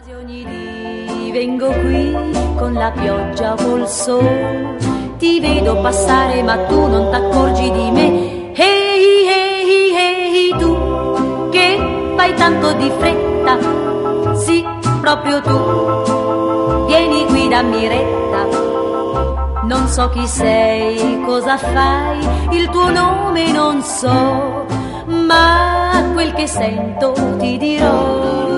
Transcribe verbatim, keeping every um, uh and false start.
Vengo qui con la pioggia o col sole, ti vedo passare ma tu non t'accorgi di me. Ehi, ehi, ehi, tu che fai tanto di fretta, sì, proprio tu, vieni qui, dammi retta. Non so chi sei, cosa fai, il tuo nome non so, ma quel che sento ti dirò.